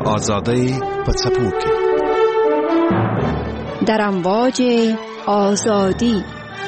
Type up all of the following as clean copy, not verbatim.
آزادی پڅپوکي در امواج آزادی.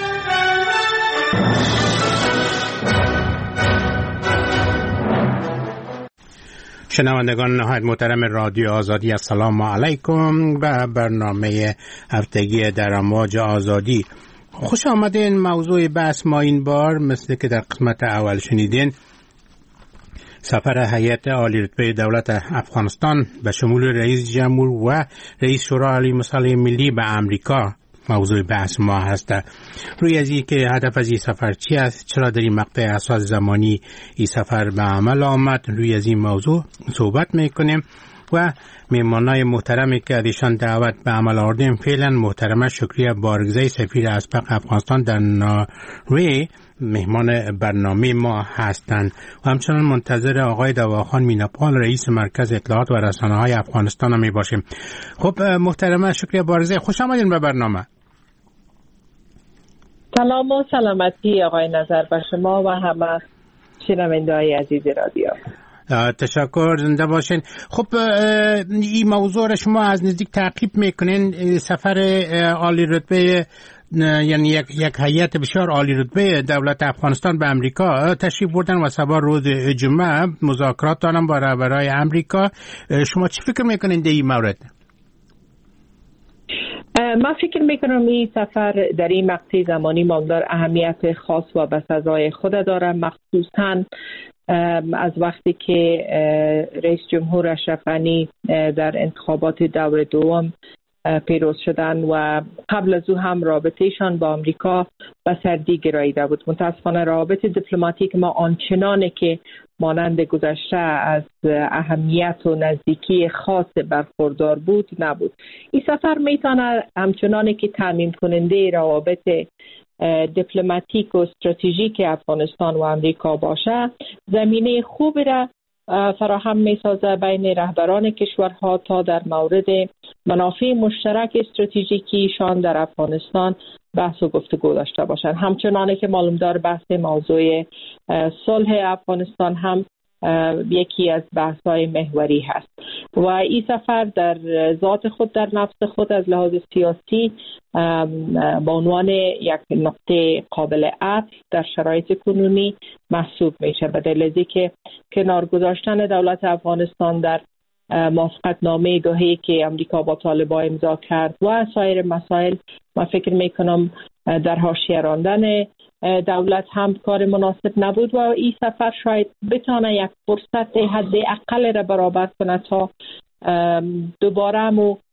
شنوندگان نهایت محترم رادیو آزادی، السلام علیکم و برنامه هفتگی در امواج آزادی. خوش آمدین. موضوع بحث ما این بار مثل که در قسمت اول شنیدین، سفر هیئت عالی رتبه دولت افغانستان به شمول رئیس جمهور و رئیس شورای عالی مصالح ملی به امریکا موضوع بحث ما هست. روی از این که هدف از این سفر چی است، چرا در این مقطع حساس زمانی این سفر به عمل آمد، روی از این موضوع صحبت میکنیم و مهمانای محترمی که ایشان دعوت به عمل آوردیم فعلا محترمه شکریه بارگزی، سفیر اسبق افغانستان در نروژ مهمان برنامه ما هستند و همچنان منتظر آقای دواخان میناپال، رئیس مرکز اطلاعات و رسانه‌های افغانستان هم میباشیم. خب محترمه شکریه بارگزی، خوش آمدین به برنامه. سلام و سلامتی آقای نظر به شما و همه شنونده‌های عزیز رادیو. تشکر، زنده باشین. خب این موضوع را شما از نزدیک تعقیب میکنین، سفر عالی رتبه یعنی یک هیئت بسیار عالی رتبه دولت افغانستان به امریکا تشریف بردن و سبا روز جمعه مذاکرات دارن با رهبرای امریکا. شما چی فکر میکنین در این مورد؟ من فکر میکنم این سفر در این مقطع زمانی مقدار اهمیت خاص و بسزای خود داره، مخصوصاً از وقتی که رئیس جمهور اشرف غنی در انتخابات دور دوم پیروز شدن و قبل از او هم رابطهشان با آمریکا به سردی گراییده بود. متاسفانه روابط دیپلماتیک ما آنچنانه که مانند گذشته از اهمیت و نزدیکی خاص برخوردار بود نبود. این سفر میتونه همچنانه که تامین کننده روابط دیپلماتیک و استراتژیک افغانستان و آمریکا باشه، زمینه خوبی را فراهم می‌سازه بین رهبران کشورها تا در مورد منافع مشترک استراتژیکیشان در افغانستان بحث و گفتگو داشته باشند. همچنانه که معلومدار بحث موضوع صلح افغانستان هم یکی از بحث‌های محوری هست و این سفر در ذات خود در نفس خود از لحاظ سیاسی با عنوان یک نقطه قابل عطف در شرایط کنونی محسوب میشه، به دلیل که کنار گذاشتن دولت افغانستان در موافقت نامه دوحه‌ای که امریکا با طالبان امضا کرد و سایر مسائل، من فکر میکنم در حاشیه راندن دولت هم کار مناسب نبود و این سفر شاید بتونه یک فرصت حد اقل را برابر کنه تا دوباره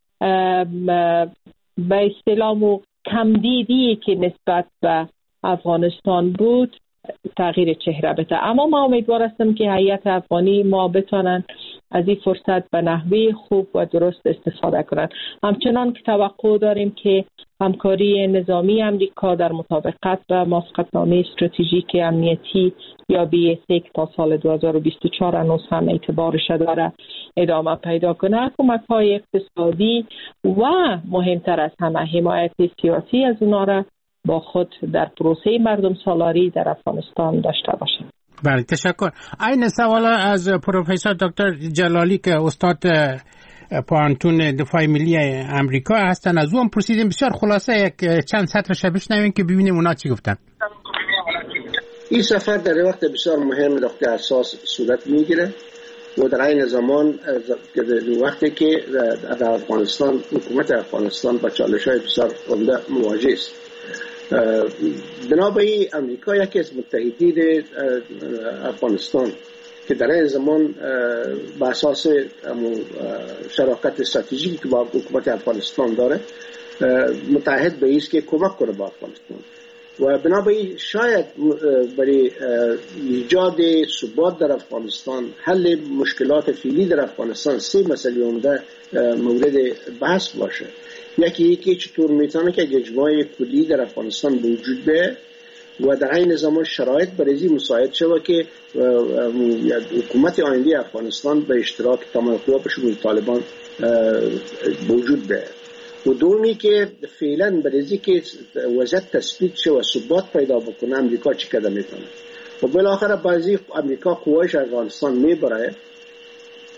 به اصطلاح کمدیدی که نسبت به افغانستان بود تغییر چهره بده. اما ما امیدوار هستم که هیئت افغانی ما بتونن از این فرصت به نحوه خوب و درست استفاده کنند. همچنان که توقع داریم که همکاری نظامی امریکا در مطابقت با موافقتنامه استراتژیک امنیتی یا BSA که تا سال 2024 هنوز هم اعتبارش داره ادامه پیدا کنه، کمک‌های اقتصادی و مهمتر از همه حمایت سیاسی از اونا را با خود در پروسه مردم سالاری در افغانستان داشته باشیم. بله تشکر. این سوال از پروفسور دکتر جلالی که استاد پانتون دفاع ملی امریکا هستن، از اون پرسیدیم. بسیار خلاصه یک چند سطرش بشنویم که ببینیم اونا چی گفتن. این سفر در وقت بسیار مهم، نقطه اساس صورت میگیره و در این زمان وقتی که در افغانستان حکومت افغانستان با چالش‌های بسیار عمده مواجه است. بنابراین امریکا یکی از متحدین افغانستان که در این زمان به اساس شراکت استراتژیکی که با حکومت افغانستان داره متحد به است که کمک کنه با افغانستان و بنابراین شاید برای ایجاد ثبات در افغانستان، حل مشکلات فعلی در افغانستان، سه مسئله عمده مورد بحث باشه. یکی چطور میتونه که اجماع کلی در افغانستان وجود بیاید و در این زمان شرایط برای مساعد شود که حکومت آینده افغانستان به اشتراک تمام قوا به شمول طالبان وجود بیاید. و دومی که فعلا برای که وضعیت تثبیت شه و ثبات پیدا بکنه امریکا چی قدم میکنه و بالاخره بعضی امریکا قوایش افغانستان میبره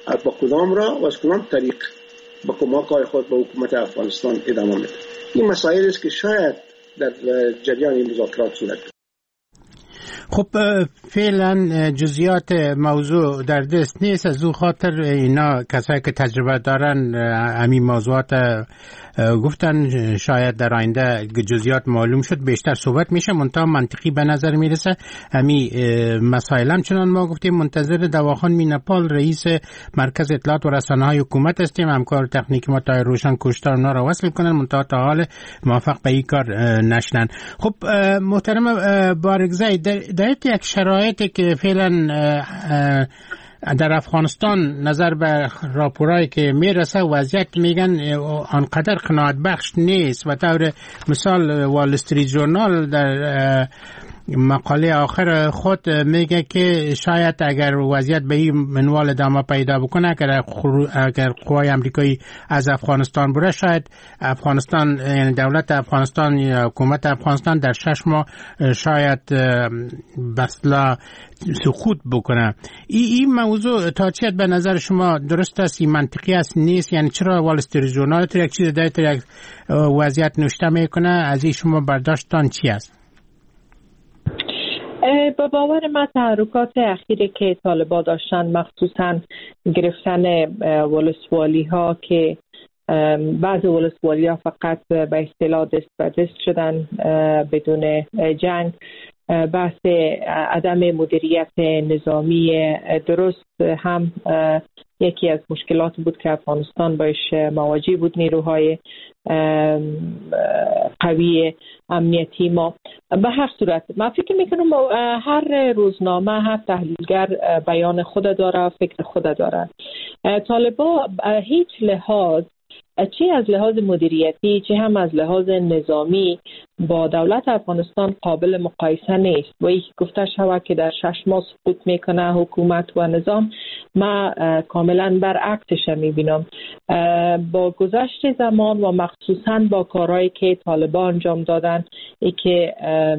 با کدام را و از کدام طریق با کمک خود به حکومت افغانستان ادامه میده. این مسائل است که شاید در جریان این مذاکرات صورت گرفت. خب فعلا جزئیات موضوع در دست نیست، از او خاطر اینا کسایی که تجربه دارن همین موضوعات گفتن شاید در آینده جزئیات معلوم شد بیشتر صحبت میشه. منتها منطقی به نظر میرسه همین مسائل هم چنان ما گفتیم منتظر دواخان مینپال رئیس مرکز اطلاعات و رسانه‌های حکومت هستیم. همکار تکنیکی ما طاهر روشن کشتار اونا را وصل کنن، منتها تا حال موفق به این کار نشدن. خب محترم بارگزی، در یک شرایطی که فعلا در افغانستان نظر به راپورایی که میرسه وضعیت میگن آنقدر قناعت بخش نیست و طور مثال وال استریت ژورنال در مقاله آخر خود میگه که شاید اگر وضعیت به این منوال ادامه پیدا بکنه، اگر قوای امریکایی از افغانستان بره، شاید افغانستان یعنی دولت افغانستان یا حکومت افغانستان در 6 ماه شاید بسلا سقوط بکنه. این موضوع تا چه به نظر شما درست است؟ این منطقی است نیست؟ یعنی چرا وال استریت ژورنال تو یک چیز در یک وضعیت نوشته میکنه؟ از این شما برداشتان چی است؟ با باور من تحرکات اخیری که طالبان داشتن، مخصوصا گرفتن ولسوالی ها که بعض ولسوالی ها فقط به اصطلاح دست به دست شدن بدون جنگ، بحث عدم مدیریت نظامی درست هم یکی از مشکلات بود که افغانستان باش مواجه بود. نیروهای قوی امنیتی ما. به هر صورت من فکر میکنم هر روزنامه، هر تحلیلگر بیان خود داره، فکر خود داره. طالبان هیچ لحاظ، چه از لحاظ مدیریتی چه هم از لحاظ نظامی با دولت افغانستان قابل مقایسه نیست و یکی گفته شود که در 6 ماه سقوط میکنه حکومت و نظام. من کاملا برعکسش میبینم. با گذشت زمان و مخصوصا با کارهایی که طالبان انجام دادن، ای که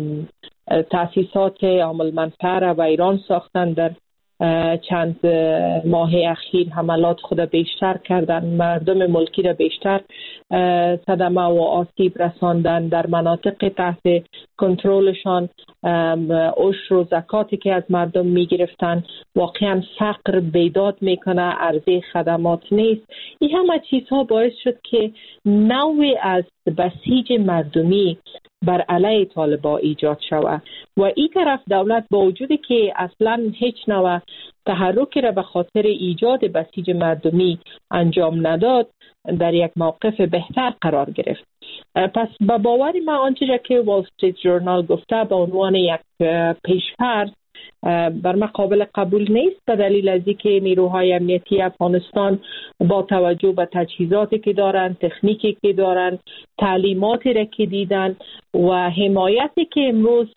تأسیسات عامل منفعه و ایران ساختن، در چند ماه اخیر حملات خود بیشتر کردن، مردم ملکی را بیشتر صدمه و آسیب رساندن، در مناطق تحت کنترلشان عشر و زکاتی که از مردم میگرفتن، واقعا فقر بیداد میکنه، عرضه خدمات نیست. این همه چیزها باعث شد که نوعی از بسیج مردمی بر علیه طالبان ایجاد شود و این طرف دولت با وجودی که اصلا هیچ نوع تحرکی را به خاطر ایجاد بسیج مردمی انجام نداد، در یک موقف بهتر قرار گرفت. پس با باور من آنچه که وال استریت ژورنال گفته به عنوان یک پیشفرض بر من قابل قبول نیست، به دلیل از اینکه نیروهای امنیتی افغانستان با توجه به تجهیزاتی که دارن، تکنیکی که دارن، تعلیماتی را که دیدن و حمایتی که امروز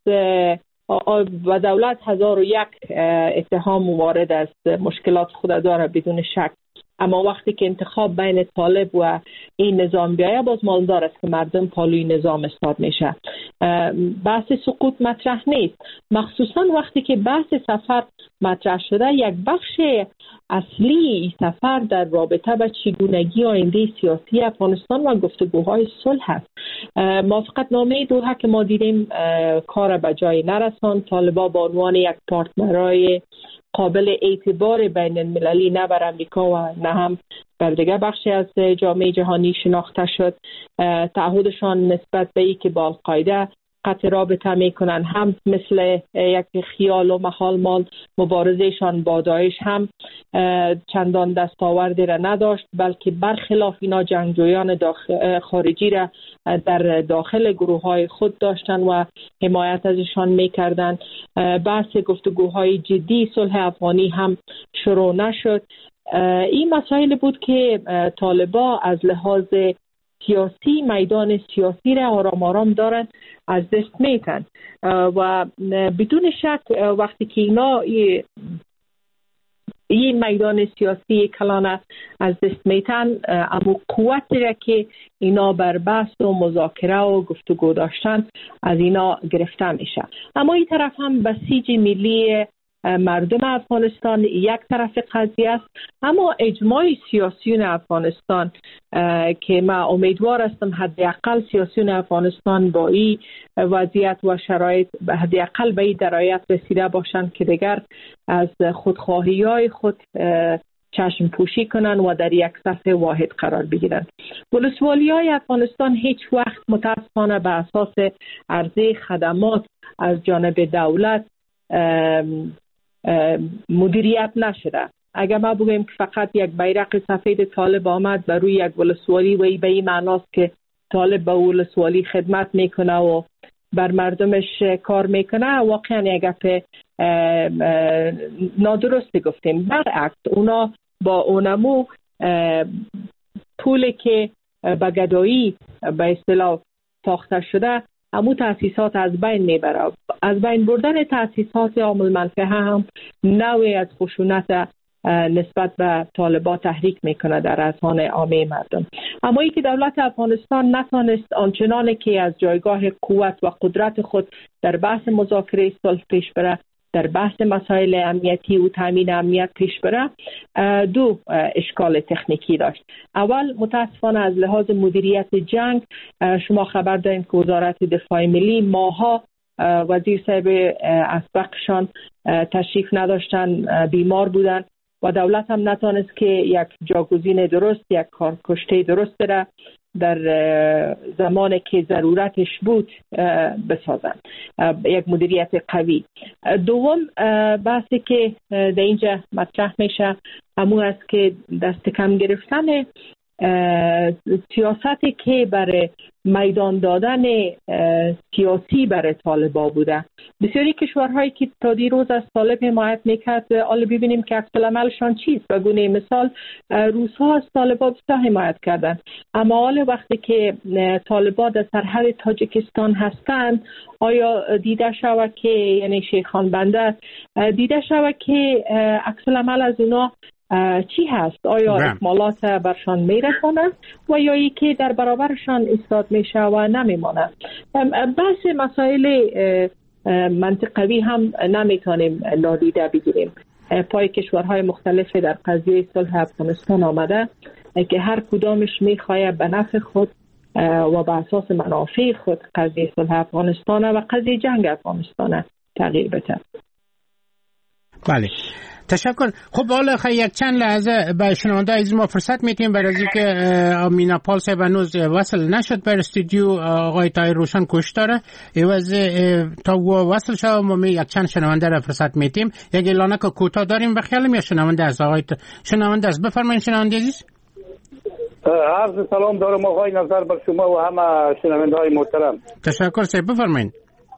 و دولت 1001 اتهام وارد از مشکلات خود داره بدون شک، اما وقتی که انتخاب بین طالب و این نظام بیایه باز مالدار است که مردم پالوی نظام استاد میشه. بحث سقوط مطرح نیست، مخصوصا وقتی که بحث سفر مطرح شده. یک بخش اصلی سفر در رابطه با چگونگی آینده سیاسی افغانستان و گفتگوهای صلح است. موافقتنامه دوحه که ما دیدیم کار به جای نرساند. طالبان به عنوان یک پارتنرای قابل اعتبار بین المللی نه بر امریکا و نه هم بر دیگر بخشی از جامعه جهانی شناخته شد. تعهدشان نسبت به ای که با القاعده قطع رابطه میکنن هم مثل یک خیال و محال مال مبارزهشان با داعش هم چندان دستاوردی را نداشت، بلکه برخلاف اینا جنگجویان خارجی را در داخل گروه های خود داشتن و حمایت ازشان میکردن. بحث گفتگوهای جدی صلح افغانی هم شروع نشد. این مسائل بود که طالبان از لحاظ سیاسی میدان سیاسی را آرام آرام دارن از دست میتن و بدون شک وقتی که اینا این میدان سیاسی کلان از دست میتن، اما قوتی را که اینا بر بحث و مذاکره و گفتگو داشتن از اینا گرفته میشه. اما این طرف هم بسیج ملی مردم افغانستان یک طرف قضیه است، اما اجماع سیاسیون افغانستان که ما امیدوار هستم حداقل سیاسیون افغانستان با این وضعیت و شرایط حداقل به این درایت رسیده باشند که دیگر از خودخواهی‌های خود چشم پوشی کنن و در یک صف واحد قرار بگیرن. ولسوالی‌های افغانستان هیچ وقت متاسفانه به اساس عرضه خدمات از جانب دولت مدیریت نشده. اگر ما بگوییم که فقط یک بیرق سفید طالب آمد بر روی یک ولسوالی و به این معناست که طالب به ولسوالی خدمت میکنه و بر مردمش کار میکنه، واقعا یک گپ نادرست گفتیم. برعکس اونا با اونمو پولی که به گدایی به اصطلاح ساخته شده همون تأسیسات از بین میبره. از بین بردن تأسیسات عامل منفعه هم نوعی از خشونت نسبت به طالبان تحریک میکنه در اذهان عامه مردم. اما اینکه دولت افغانستان نتونست آنچنانی که از جایگاه قوت و قدرت خود در بحث مذاکره صلح پیش بره، در بحث مسائل امنیتی و تامین امنیت پیش بره، دو اشکال تکنیکی داشت. اول متاسفانه از لحاظ مدیریت جنگ شما خبر دارین که وزارت دفاع ملی ماها وزیر صاحب اسبقشان تشریف نداشتن، بیمار بودن و دولت هم نتونست که یک جاگزین درست، یک کارکشته درست داره در زمانی که ضرورتش بود بسازن، یک مدیریت قوی. دوم بحثی که در اینجا مطرح میشه همون است که دست کم گرفتن سیاستی که برای میدان دادن سیاسی برای طالبا بوده. بسیاری کشورهایی که تا دیروز از طالب حمایت میکرد، حالا ببینیم که عکس العملشان چیست. به گونه مثال روس‌ها از طالبا بسیار حمایت کردن، اما حالا وقتی که طالبا در سرحد تاجیکستان هستند، آیا دیده شود که یعنی شیخان بندر دیده شود که عکس العمل از اونا چی هست؟ آیا اکمالات برشان میرسانه و یا ای که در برابرشان ایستاد میشه و نمیمانه؟ بحث مسائل منطقوی هم نمیتونیم نادیده بگیریم. پای کشورهای مختلف در قضیه صلح افغانستان آمده که هر کدامش میخواه به نفع خود و به اساس منافع خود قضیه صلح افغانستان و قضیه جنگ افغانستان تغییر بده. بله، تشکر. خب حالا یک چند لحظه به شنونده از ما فرصت میتیم برای اینکه مینا پال صاحب هنوز وصل نشد بر استودیو، آقای طاهر روشن کش داره عوض تا وصل شد ما یک چند شنونده را فرصت میتیم. یک اعلانه که کوتاه داریم و خیالم یا شنونده از آقای شنونده است. بفرمایید شنونده عزیز. عرض سلام دارم آقای نظر بر شما و همه شنونده های محترم. تشکر صاحب، بفرمایید.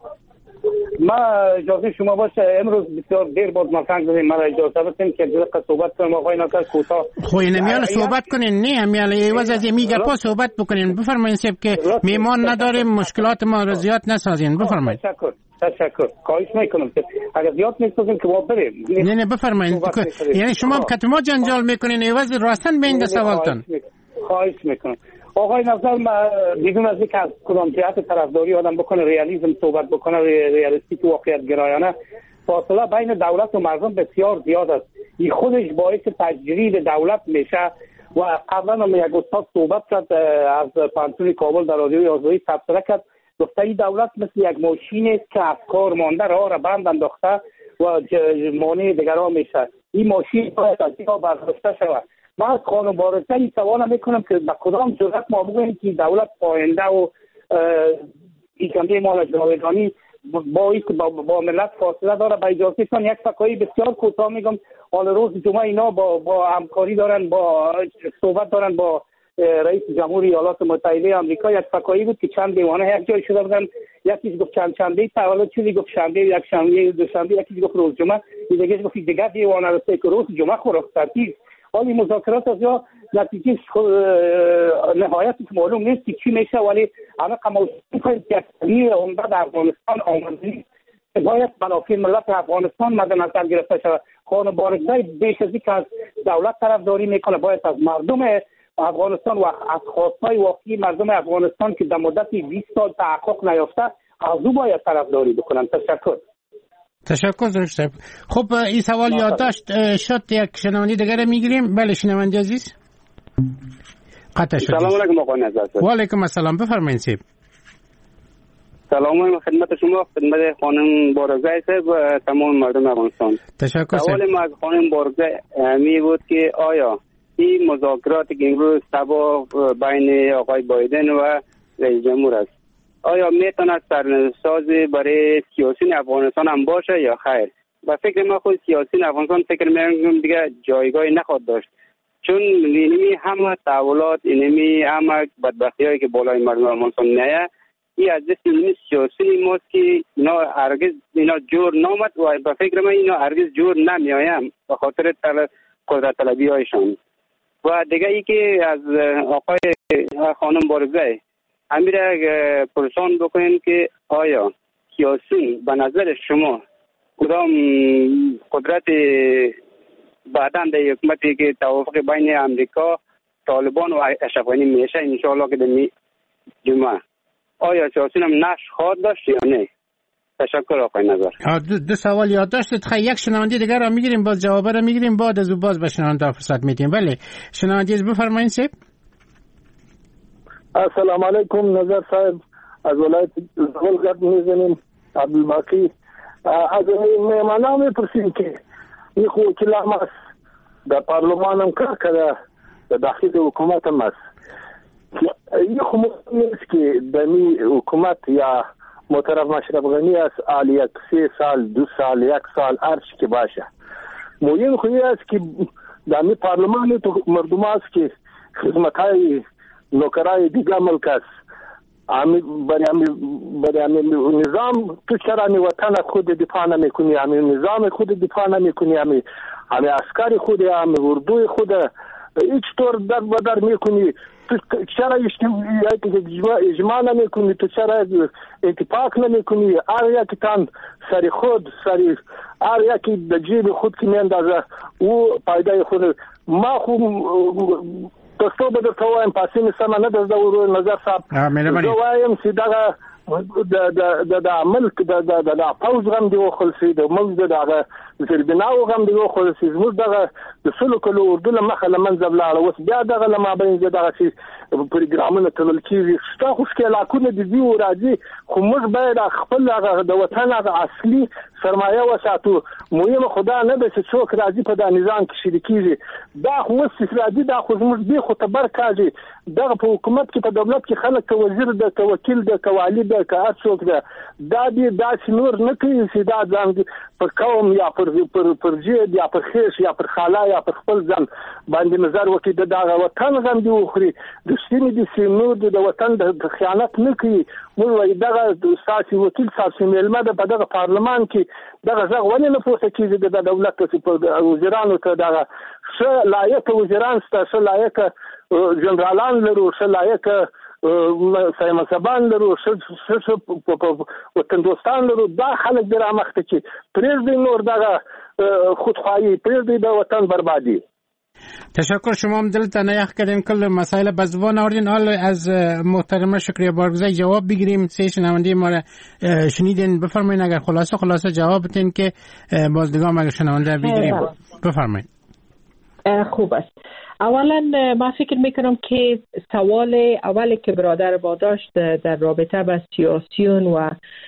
ما اجازه شما باشه امروز بسیار دیر بود ما سنگ زدیم، مرا اجازه بدین که دقیقه صحبت کنم آقای نظر کوتاه. خو نمیال صحبت کنین، نه امیال ایواز از میگه پا صحبت بکنین. بفرمایید صاحب که میمان نداریم، مشکلات ما رو زیاد نسازین. بفرمایید. تشکر. خواهش میکنم که اگر زیاد نسازین که ما بریم. نه بفرمایید. یعنی شما که ما جنجال میکنین ایواز راستن به این سوالتون. خواهش میکنم آقای نظر، ما بدون از اینکه از کدام جهت طرفداری آدم بکنه ریالیسم صحبت بکنه، ریالیستیک واقعیت گرایانه، فاصله بین دولت و مردم بسیار زیاد است. این خودش باعث تجرید دولت میشه و قبلا هم یک استاد صحبت کرد از پانتون کابل در رادیوی آزادی تبصره کرد، گفته این دولت مثل یک ماشین است که از کار مانده راه را بند انداخته و مانع دیگران میشه. این ماشین باید از اینها برداشته شود. من از خانم بارزه این سوال میکنم که به کدام جرأت ما بگوییم که دولت پاینده و ایکنده مال جاودانی با ملت فاصله داره. به اجازه تان یک فکایی بسیار کوتاه میگم. حال روز جمعه اینا با همکاری دارن، با صحبت دارن با رئیس جمهوری ایالات متحده آمریکا. یک فکایی بود که چند دیوانه یک جای شده بودن، یکیش گفت چند شنبه تولد، چیزی گفت شنبه، یک شنبه دوشنبه، یکیش گفت روز جمعه، دیگه گفت دیگه دیوانه رو که روز جمعه خورد ترتیب. حالی مذاکرات از یا نتیجه نهایتش معلوم نیست که چی میشه، ولی همه قماشی کنید که تغییر عمده در افغانستان آمده باید منافع ملت افغانستان مد نظر گرفته شود. خانم بارزه بیش از اینکه از دولت طرفداری میکنه باید از مردم افغانستان و از خواستهای واقعی مردم افغانستان که در مدت 20 سال تحقق نیافته از او باید طرفداری بکنن. تشکر. تشکر دکتر. خب این سوال یادداشت شد. یک شنونده دیگر میگیریم. بله شنونده عزیز. قطع شد. سلام علیکم آقای نظر. و علیکم السلام. بفرمایید سیب. سلام خدمت شما، خدمت خانم بارگزای صاحب و تمام مردم افغانستان. تشکر. سوال ما از خانم بارگزای می بود که آیا این مذاکراتی که امروز صبح بین آقای بایدن و رئیس جمهور است، آیا میتونه سرساز برای سیاسیون افغانستان هم باشه یا خیر؟ و فکر ما خود سیاسیون افغانستان فکر می‌کنم دیگه جایگاهی نخواهد داشت، چون اینمی همه تحولات، اینمی همه بدبختی‌هایی که بالای مردم افغانستان میاد، این از دست اینمی سیاسیون ماست که اینا جور نامد و به فکر من اینا هرگز جور نمیایم به خاطر قدرت طلبی‌هایشان. و دیگه ای که از آقای خانم بارگزای امیر پرسان بکنین که آیا سیاسیون به نظر شما کدام قدرت بعداً در حکومتی که توافق بین امریکا، طالبان و اشرف غنی میشه انشاءالله که در جمعه، آیا سیاسیون هم نقش خواهد داشت یا نه؟ تشکر آقای نظر. دو سوال یادداشت. خیلی یک شنونده دیگر را میگیریم، باز جواب را میگیریم، بعد از او باز به شنونده فرصت میدیم. بله شنونده بفرمایید سیب. السلام علیکم نظر صاحب، از ولایت زغلگرد میزنیم. عبدالباقی از مهمانا میپرسیم که این خو وکیلان است، در پارلمان هم کار کرده، در داخل حکومت هم است. این خو نیست که دمی حکومت یا محترم اشرف غنی است آل یک 3 سال 2 سال 1 سال هرچی که باشه. مهم خو است که دمی پارلمان تو مردم است که خدمتای نوکرای دیگه ملک است. برای نظام تو چرا وطن خود دفاع نمیکنی؟ نظام خود دفاع نمیکنی؟ عسکر خود، اردوی خود هیچ طور در بدر میکنی؟ تو چرا اجماع نمیکنی؟ تو چرا اتفاق نمیکنی؟ هر یک تن سری خود هر یکی در جیب خود که میاندازه او پایدای خود. ما خوب دستو به در توایم پاسی میسمه ندازده او نظر صاحب دوایم سی داگه د ملک د پوز غم دی خلصي د ملک د زربناو غم دی خلصي زموږ دغه د سلو کلو اردو له مخه لمنځه ولاړه اوس بیا دغه لما بین دغه چې پروګرامونه تلل کیږي شته خو ښکېلاکونه د دې راځي خو موږ باید خپل د وطن هغه اصلي سرمایه وساتو. مهمه خدا نه ده چې څوک راځي په دا نظام کې شریکېږي. دا خو استفادي دا خو زموږ دی خو تبر کاږي دغه په حکومت کې په دولت کې خلک که وزیر ده که وکیل ده که والی ده که هر څوک ده دا دی داسې نور نه کوي چې دا ځان پر قوم یا پر جیب یا پر خیش یا پر خاله یا پر خپل ځان باندې نظر وکړي. د دغه وطن غم دی وخوري رښتینې دي چې نور د وطن د خیانت نه کوي. موږ وایي دغه ستاسې وکیل صاحب چې میلمه ده په دغه پارلمان کې دغه غږ ولې نه پورته کېږي د دولت وزیرانو ته دغه ښه لایقه وزیران شته ښه لایقه جنرالان لرو ښه لایقه سایمنصبان لرو ښه وطن دوستان لرو. دا خلک دې رامخته کړي پرېږدئ نور دغه خودخواهی پرېږدئ د وطن بربادی. تشکر. شما هم دلتان یخ کردین کل مسائل بزبان آوردین. حال از محترمه شکریه بارگزای جواب بگیریم. سه شنونده ما را شنیدین. بفرمایید اگر خلاصه جواب بدین که بازدگام اگر شنونده بگیریم. بفرمایید. خوب است. اولا من فکر میکنم که سوال اولی که برادر با داشت در رابطه با سیاسیون و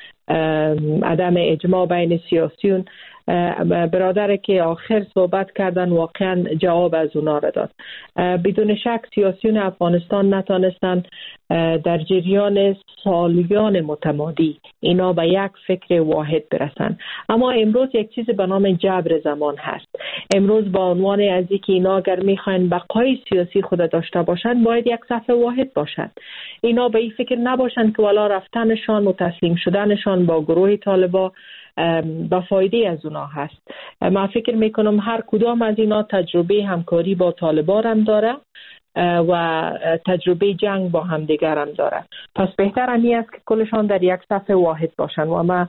عدم اجماع بین سیاسیون، برادر که آخر صحبت کردن واقعا جواب از اونا را داد. بدون شک سیاسیون افغانستان نتانستن در جریان سالیان متمادی اینا به یک فکر واحد برسن. اما امروز یک چیز به نام جبر زمان هست. امروز با عنوان از اینکه اینا اگر میخواین بقای سیاسی خود داشته باشند باید یک صف واحد باشند. اینا به این فکر نباشند که والا رفتنشان و تسلیم شدنشان با گروه طالبان با فایده از اونا هست. من فکر میکنم هر کدام از اینا تجربه همکاری با طالبان هم داره و تجربه جنگ با هم دیگر هم داره. پس بهتر همی است که کلشان در یک صف واحد باشن و من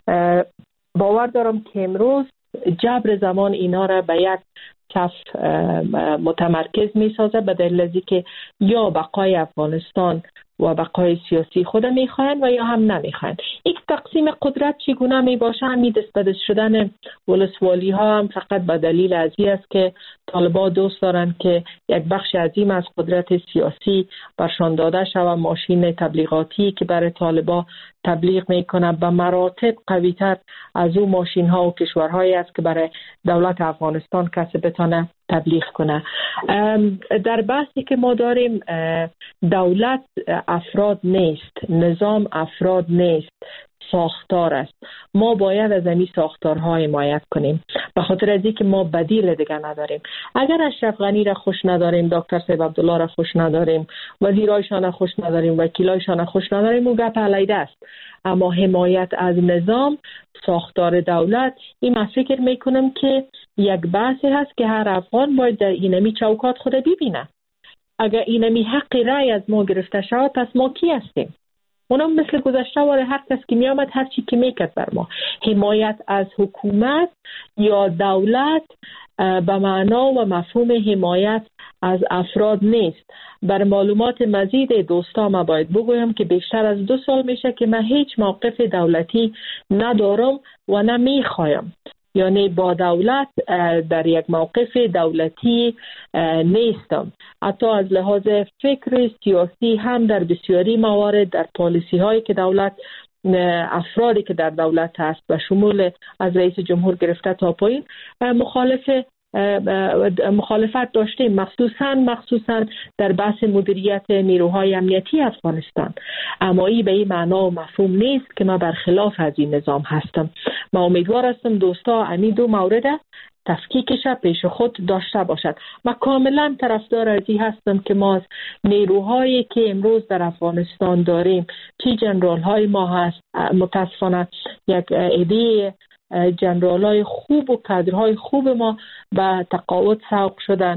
باور دارم که امروز جبر زمان اینا را به یک صف متمرکز می سازه به دلیل از که یا بقای افغانستان و بقای سیاسی خود میخواین و یا هم نمیخواین. یک تقسیم قدرت چگونه میباشه، همین دست شدن ولسوالی ها هم فقط به دلیل ازی است که طالبان دوست دارن که یک بخش عظیم از قدرت سیاسی برشان داده شود. ماشین تبلیغاتی که برای طالبان تبلیغ میکنه به مراتب قوی‌تر از اون ماشین ها و کشورهایی است که برای دولت افغانستان کسی بتونه تبلیغ کنه. در بحثی که ما داریم، دولت افراد نیست، نظام افراد نیست، ساختار است. ما باید از این ساختارها حمایت کنیم، به خاطر از اینکه ما بدیل دیگه نداریم. اگر اشرف غنی را خوش نداریم، دکتر صاحب عبدالله را خوش نداریم، وزیرایشان را خوش نداریم، وکیلایشان را خوش نداریم، اون گپ علیده است. اما حمایت از نظام، ساختار دولت، این من فکر میکنم که یک بحثی هست که هر افغان باید در اینمی چوکات خود ببینه. اگر اینمی حق رأی از ما گرفته شود، پس ما کی هستیم؟ اونم مثل گذشته واره هر کس که می آمد هر چی که میکرد بر ما. حمایت از حکومت یا دولت به معنا و مفهوم حمایت از افراد نیست. بر معلومات مزید دوستا ما باید بگویم که بیشتر از 2 سال میشه که من هیچ موقف دولتی ندارم و نمیخوایم. یعنی با دولت در یک موقف دولتی نیستم. حتی از لحاظ فکر سیاسی هم در بسیاری موارد در پالیسی هایی که دولت، افرادی که در دولت هست و شمول از رئیس جمهور گرفته تا پایین مخالفت داشتیم، مخصوصا در بحث مدیریت نیروهای امنیتی افغانستان. اما این به این معنا و مفهوم نیست که من برخلاف از این نظام هستم. من امیدوار هستم دوستا همین 2 مورد تفکیکش پیش خود داشته باشد. من کاملا طرفدار از این هستم که ما از نیروهایی که امروز در افغانستان داریم، چه جنرال های ما هست، متاسفانه یک عده جنرالای خوب و کادرهای خوب ما به تقاعد سوق شدن،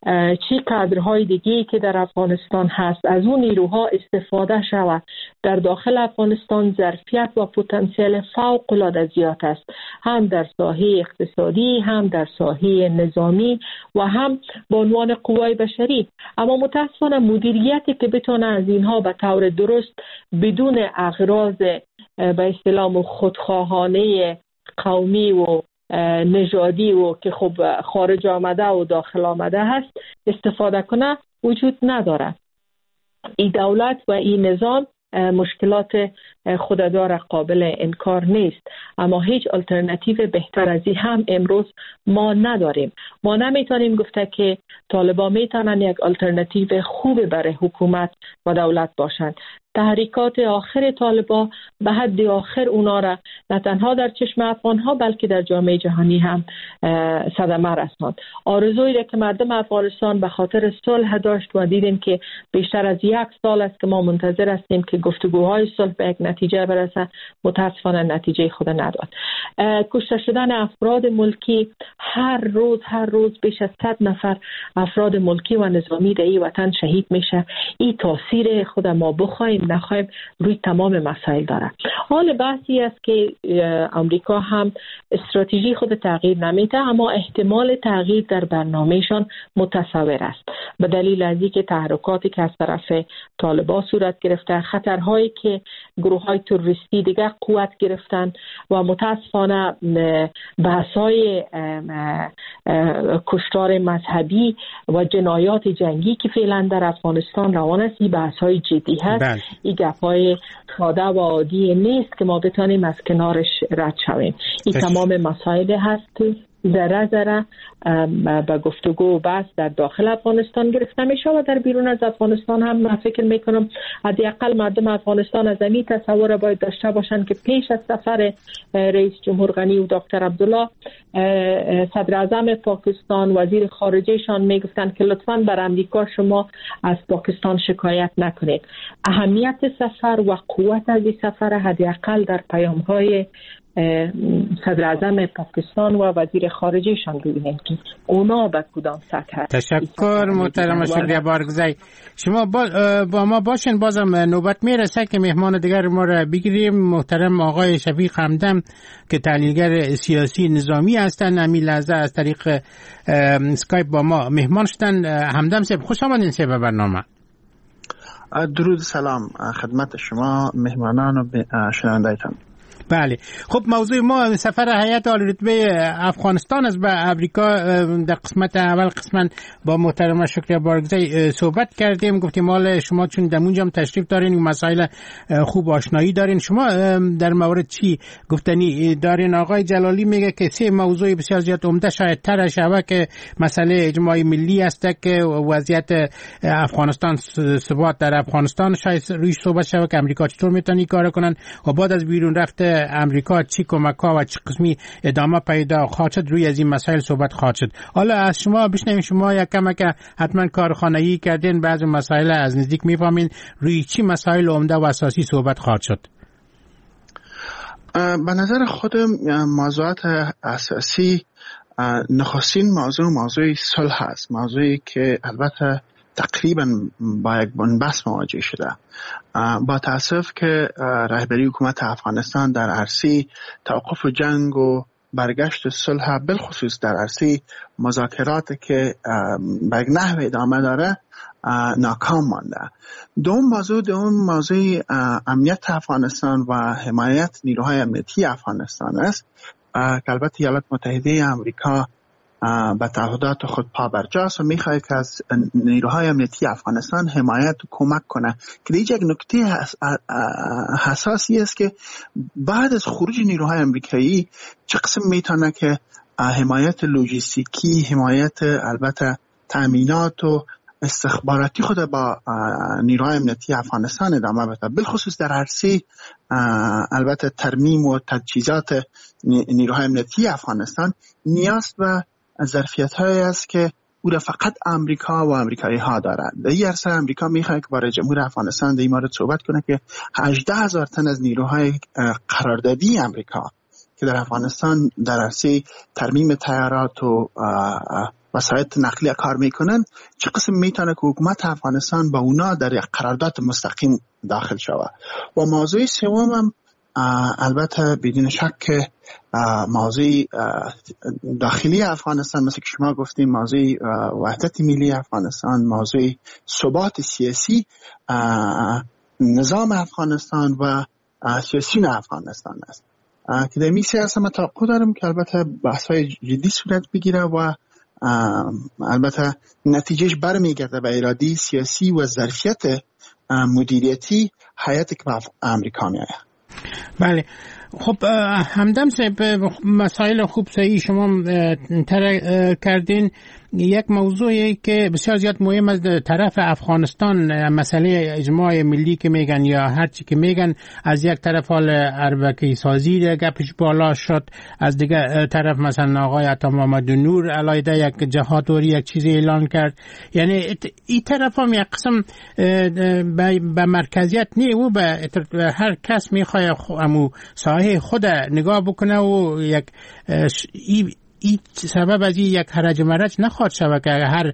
چی کادرهای دیگه که در افغانستان هست، از اون نیروها استفاده شود. در داخل افغانستان ظرفیت و پتانسیل فوق العاده زیاد است، هم در ساحه اقتصادی، هم در ساحه نظامی و هم به عنوان قوای بشری. اما متاسفانه مدیریتی که بتونه از اینها به طور درست بدون اغراض به اصطلاح خودخواهانه قومی و نژادی و که خب خارج آمده و داخل آمده هست استفاده کنه وجود نداره. این دولت و این نظام مشکلات خود داره، قابل انکار نیست، اما هیچ آلترناتیو بهتر از این هم امروز ما نداریم. ما نمیتونیم گفته که طالبان میتونن یک آلترناتیو خوب برای حکومت و دولت باشند. تحریکات آخر طالبان به حد آخر اونا را نه تنها در چشم افغانها بلکه در جامعه جهانی هم صدمه رساند. آرزویی را که مردم افغانستان به خاطر صلح داشت و دیدیم که بیشتر از 1 سال است که ما منتظر هستیم که گفتگوهای صلح به یک نتیجه برسه، متاسفانه نتیجه خود نداد. کشته شدن افراد ملکی، هر روز بیش از 100 نفر افراد ملکی و نظامی در این وطن شهید میشه. این تاثیر خود ما بخوایم نخواهیم روی تمام مسائل داره. حال بحثی است که امریکا هم استراتژی خود تغییر نمیده، اما احتمال تغییر در برنامهشان متصور است به دلیل از اینکه تحرکاتی که از طرف طالبان صورت گرفته، خطرهایی که گروه‌های تروریستی دیگر قوت گرفتن و متاسفانه بحث‌های کشتار مذهبی و جنایات جنگی که فعلا در افغانستان روان است، این بحث‌های جدی هست. این گپ‌های ساده و عادی نیست که ما بتانیم از کنارش رد شویم. این تمام مسائل هست که ذره به گفتگو و بحث در داخل افغانستان گرفته میشه و در بیرون از افغانستان هم من فکر میکنم حداقل مردم افغانستان از این تصور باید داشته باشن که پیش از سفر رئیس جمهور غنی و دکتر عبدالله، صدر اعظم پاکستان، وزیر خارجهشان میگفتن که لطفاً بر امریکا شما از پاکستان شکایت نکنید. اهمیت سفر و قوت از این سفر حداقل در پیام‌های صدر اعظم پاکستان و وزیر خارجهشان ببینید که اونا به کدام سطح هست. تشکر محترم شکریه بارگزای. شما با ما باشین، بازم نوبت میرسه که مهمان دیگر ما را بگیریم. محترم آقای شفیق همدم که تحلیلگر سیاسی نظامی هستن، همین لحظه از طریق اسکایپ با ما مهمان شدن. همدم صاحب خوش آمدین به برنامه. درود سلام خدمت شما مهمانان و شنوندگان. بله خب موضوع ما سفر هیئت عالی رتبه افغانستان از به امریکا. در قسمت اول قسمت با محترم شکریه بارگزی صحبت کردیم، گفتیم حال شما چون در اونجا هم تشریف دارین و مسائل خوب آشنایی دارین، شما در مورد چی گفتنی دارین؟ آقای جلالی میگه که سه موضوع بسیار زیاد عمده شاید تر شوه که مسئله اجماع ملی است که وضعیت افغانستان، ثبات در افغانستان شاید روی صحبت شوه که امریکا چطور میتونه کار کنن و بعد از بیرون رفته امریکا چی کمک‌ها و چه قسمی ادامه پیدا خواهد شد، روی از این مسائل صحبت خواهد شد. حالا از شما بشنویم، شما یک کمک حتما کارخانه‌ای کردین، بعض مسائل از نزدیک میفهمین، روی چی مسائل عمده و اساسی صحبت خواهد شد؟ به نظر خودم موضوعات اساسی نخستین موضوع صلح است، موضوعی که البته تقریبا با یک بنبست مواجه شده. با تأسف که رهبری حکومت افغانستان در عرصه توقف جنگ و برگشت صلح، بالخصوص در عرصه مذاکرات که به یک نحو ادامه داره، ناکام مانده. دوم موضوع امنیت افغانستان و حمایت نیروهای امنیتی افغانستان است که البته ایالات متحده آمریکا به تعهدات خود پابرجاست و میخواهد که از نیروهای امنیتی افغانستان حمایت و کمک کنه. که دیگه یک نکته حساسی است که بعد از خروج نیروهای امریکایی چه قسم میتونه که حمایت لوجستیکی، حمایت البته تأمینات و استخباراتی خود با نیروهای امنیتی افغانستان ادامه بده، بالخصوص در عرصه البته ترمیم و تجهیزات نیروهای امنیتی افغانستان نیاز به ظرفیت‌هایی است که او را فقط امریکا و امریکایی ها دارند. در این عرصه امریکا میخواهد که برای جمهور افغانستان در این مورد صحبت کنه که 18,000 تن از نیروهای قراردادی امریکا که در افغانستان در عرصه ترمیم طیارات و وسایل نقلیه کار میکنن، چه قسم میتونه که حکومت افغانستان با اونا در یک قرارداد مستقیم داخل شود. و موضوع سوم هم البته بدون شک که موضوع داخلی افغانستان، مثل که شما گفتیم، موضوع وحدت ملی افغانستان، موضوع ثبات سیاسی نظام افغانستان و سیاسیون افغانستان است که در این سیاست من توقع دارم که البته بحث‌های جدی صورت بگیره و البته نتیجهش برمیگرده به اراده سیاسی و ظرفیت مدیریتی هیئتی که به امریکا میآید. بله خب همدم صاحب، مسائل خوب صحیح شما کردین. یک موضوعی که بسیار زیاد مهم از طرف افغانستان، مسئله اجماع ملی که میگن یا هر چی که میگن، از یک طرف حال اربکی سازی گپش بالا شد، از دیگه طرف مثلا آقای عطا محمد نور علیه یک جهادوری یک چیزی اعلان کرد. یعنی این طرف هم یک قسم به مرکزیت نه، و به هر کس میخواه امو ساحه خود نگاه بکنه و یک این سبب از یک هرج مرج نخواهد شود که هر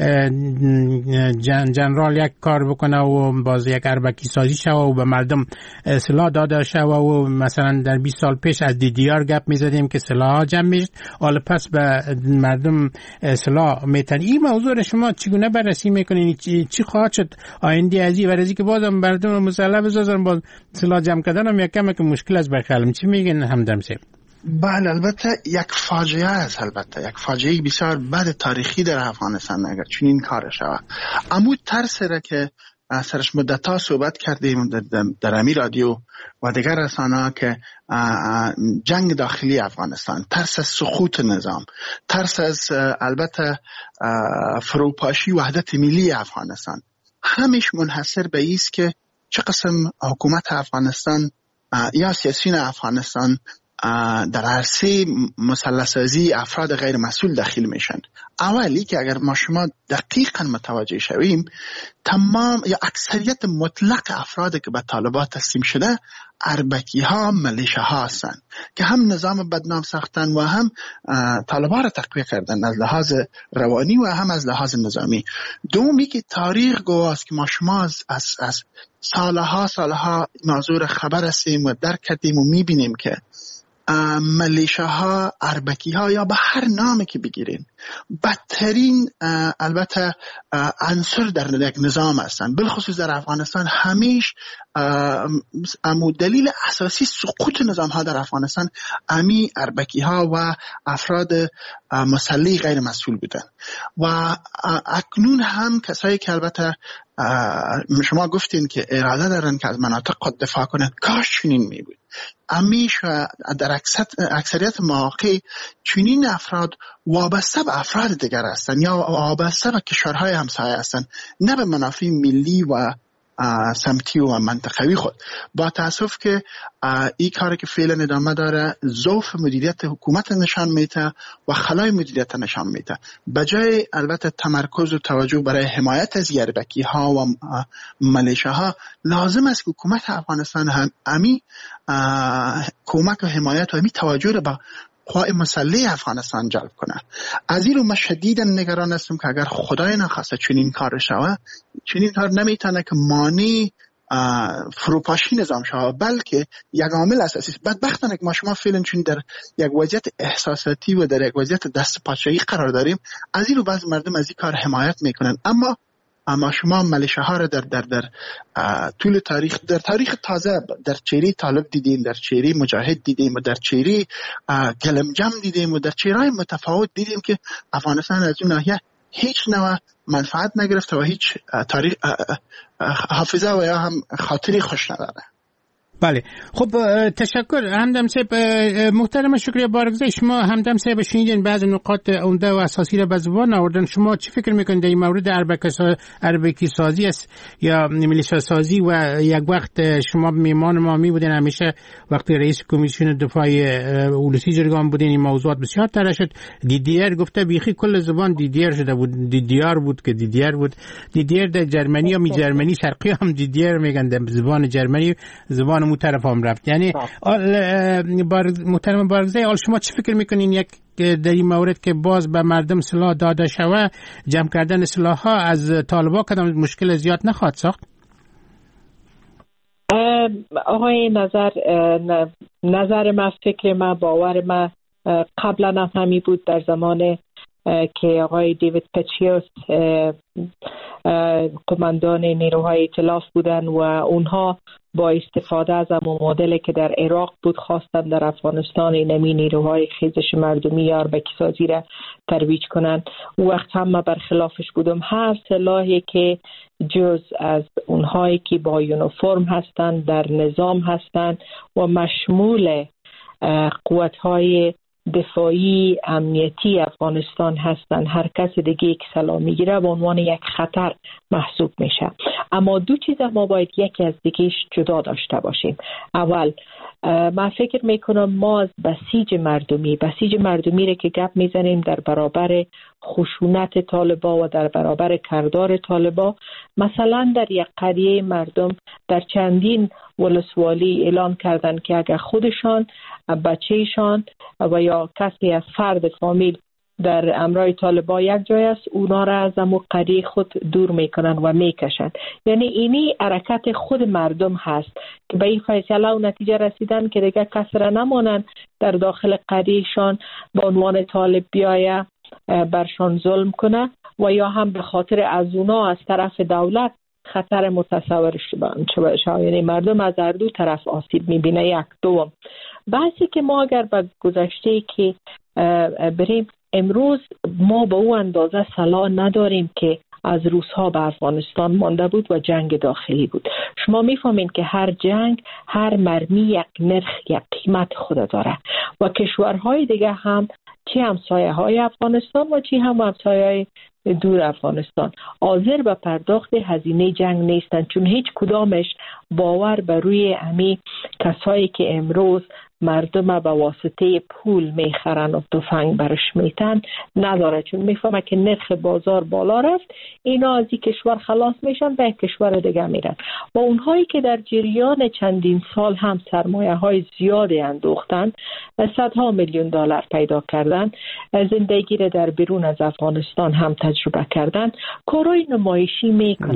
جنرال یک کار بکنه و باز یک اربکی سازی شود و به مردم سلاح داده شود. و مثلا در 20 سال پیش از DDR گپ میزدیم که سلاح جمع میشد، حالا پس به مردم سلاح میتن. این موضوع را شما چگونه بررسی میکنین؟ چی خواهد شد آینده ازی ورزی که بازم مردم مسلح بزازن، باز سلاح جمع کردن هم یک کمک مشکل است برخالم. چی میگن همدم صاحب؟ بله البته یک فاجعه است، البته یک فاجعه بسیار بد تاریخی در افغانستان اگر چون این کار شود. اما ترس را که سرش مدت‌ها صحبت کردیم در امی رادیو و دیگر رسانه‌ها که جنگ داخلی افغانستان، ترس از سقوط نظام، ترس از البته فروپاشی وحدت ملی افغانستان، همیش منحصر به ایست که چه قسم حکومت افغانستان یا سیاسیون افغانستان در عرصه مسلح‌سازی افراد غیر مسئول داخل میشن. اولی که اگر ما شما دقیقاً متوجه شویم، تمام یا اکثریت مطلق افرادی که به طالبان تسلیم شده اربکی ها، ملیشه ها هستند که هم نظام بدنام ساختن و هم طالبان را تقویه کردن از لحاظ روانی و هم از لحاظ نظامی. دومی که تاریخ گواست که ما شما از سالها موضوع خبر هستیم و درک کردیم و میبینیم که ملیشاها، اربکیها یا به هر نامی که بگیرین بدترین البته عنصر در یک نظام هستند. بالخصوص در افغانستان همیش دلیل اساسی سقوط نظام ها در افغانستان امی اربکیها و افراد مسلح غیر مسئول بودن و اکنون هم کسایی که البته شما گفتین که اراده دارن که از مناطق خود دفاع کنن، کاش چنین می بود. امیش در اکثریت مواقع چنین افراد وابسته به افراد دیگر هستن یا وابسته به کشورهای همسایه هستن، نه به منافع ملی و سمتی و منطقوی خود. با تاسف که این کاری که فعلا ادامه داره ضعف مدیریت حکومت نشان میده و خلای مدیریت نشان میده. بجای البته تمرکز و توجه برای حمایت از اربکی ها و ملیشاها، لازم است که حکومت افغانستان هم امی کمک و حمایت و امی توجه را به قوای مسلح افغانستان جلب کنه. از این رو من شدیداً نگران هستم که اگر خدای نخواسته چنین کار شود، چنین کار نمیتونه که مانع فروپاشی نظام شود، بلکه یک عامل اساسی است. بدبختانه که ما شما فعلا چون در یک وضعیت احساساتی و در یک وضعیت دست پاچه‌ای قرار داریم، از این رو بعض مردم از این کار حمایت میکنن. اما شما ملیشاها را در طول تاریخ، در تاریخ تازه، در چهره طالب دیدیم، در چهره مجاهد دیدیم و در چهره گلمجم دیدیم و در چهره‌های متفاوت دیدیم که افغانستان از اون ناحیه هیچ نوع منفعت نگرفته و هیچ تاریخ حافظه و یا هم خاطری خوش نداره. بله، خب تشکر همدم صاحب. محترم شکریه بارگزای شما. همدم صاحب شنیدین بعض نقاط عمده و اساسی را به زبان آوردن. شما چی فکر میکنید در این مورد اربکی سازی است یا میلیشیا سازی؟ و یک وقت شما میمان ما می بودین، همیشه وقتی رئیس کمیسیون دفاع اولوسی جرگان بودین این موضوعات بسیار طرح شد. دیدیر گفته بیخی کل زبان دیدیر شده بود، دیدیار بود که دیدیر بود. دیدیر در جرمنی یا می جرمنی شرقی هم دیدیر میگن، در زبان جرمنی زبان مو طرف هم رفت. یعنی محترم بارگزای، شما چی فکر میکنین یک در این مورد که باز به مردم سلاح داده شود، جمع کردن سلاح ها از طالبا کدام مشکل زیاد نخواهد ساخت؟ آقای نظر ما، فکر ما، باور ما قبلا هم همی بود در زمان که آقای دیوید پچیوس قماندان نیروهای ائتلاف بودن و اونها با استفاده از همون مدلی که در عراق بود خواستن در افغانستان اینمی نیروهای خیزش مردمی یا اربکی سازی را ترویج کنن. اون وقت هم ما برخلافش بودم. هر سلاحی که جز از اونهایی که با یونیفرم هستن، در نظام هستن و مشمول قوت‌های دفاعی امنیتی افغانستان هستند، هر کس دیگه که سلاح میگیره به عنوان یک خطر محسوب میشه. اما دو چیز ما باید یکی از دیگهش جدا داشته باشیم. اول، من فکر میکنم ما از بسیج مردمی را که گپ میزنیم در برابر خشونت طالبا و در برابر کردار طالبا، مثلا در یک قریه مردم در چندین ولسوالی اعلان کردن که اگر خودشان، بچهشان و یا کسی از فرد فامیل در امرای طالبا یک جای است، اونا را از امو قریه خود دور میکنن و میکشن. یعنی اینی حرکت خود مردم هست که به این فیصله و نتیجه رسیدن که دیگه کس را نمانن در داخل قریهشان به عنوان طالب بیایه برشان ظلم کنه و یا هم به خاطر از اونا از طرف دولت خطر متصور شده. یعنی مردم از هر دو طرف آسیب میبینه. یک. دوم، بحثی که ما اگر به گذشته که بریم، امروز ما به اون اندازه سلاح نداریم که از روس‌ها به افغانستان مانده بود و جنگ داخلی بود. شما میفهمین که هر جنگ، هر مرمی یک نرخ، یک قیمت خود داره و کشورهای دیگه هم، چی همسایه‌های افغانستان و چی هم همسایه‌های دور افغانستان، حاضر به پرداخت هزینه جنگ نیستن، چون هیچ کدامش باور بر روی امی کسایی که امروز مردم به واسطه پول میخرن و تفنگ برش میتن نداره، چون میفهمه که نرخ بازار بالا رفت، اینا از این کشور خلاص میشن به کشور دیگه میرن. و اونهایی که در جریان چندین سال هم سرمایه های زیادی اندوختن، صدها میلیون دلار پیدا کردن، زندگی را در بیرون از افغانستان هم تجربه کردن، کارهای نمایشی میکنن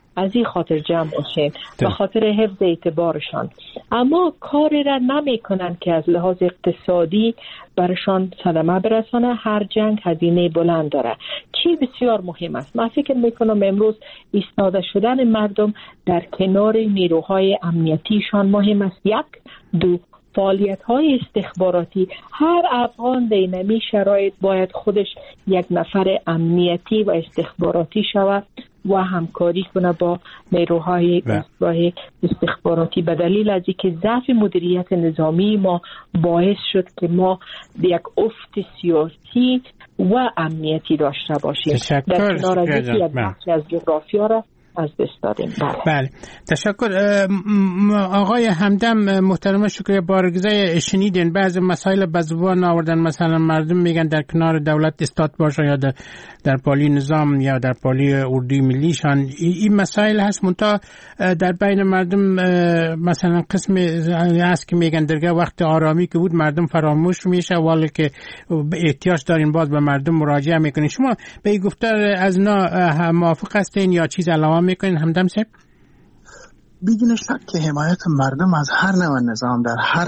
از این خاطر جمع باشیم به خاطر حفظ اعتبارشان، اما کاری را نمی کنند که از لحاظ اقتصادی برشان صدمه برسانه. هر جنگ هزینه بلند داره. چی بسیار مهم است؟ من فکر میکنم امروز ایستاده شدن مردم در کنار نیروهای امنیتیشان مهم است. یک، دو، فعالیت‌های استخباراتی. هر افغان در این شرایط باید خودش یک نفر امنیتی و استخباراتی شود و همکاری کنه با نیروهای استخباراتی. به دلیل از اینکه ضعف مدیریت نظامی ما باعث شد که ما یک افت سیاسی و امنیتی داشته باشیم. در کنار از اینکه یک بخشی از جغرافیا را از دست دادیم. بله، تشکر. آقای همدم محترم شکریه بارگزای، شنیدین بعضی مسائل به زبان آوردن، مثلا مردم میگن در کنار دولت استاد باشه یا در پالی نظام یا در پالی اردوی ملیشان. این مسائل هست، منتها در بین مردم مثلا قسم هست که میگن درگاه وقت آرامی که بود مردم فراموش میشه، ولی که احتیاج دارین باز به مردم مراجعه میکنین. شما به این گفتار از اینا موافق هستین یا چیز علاوه میکنین همدم صاحب؟ بدون شک که حمایت مردم از هر نوع نظام در هر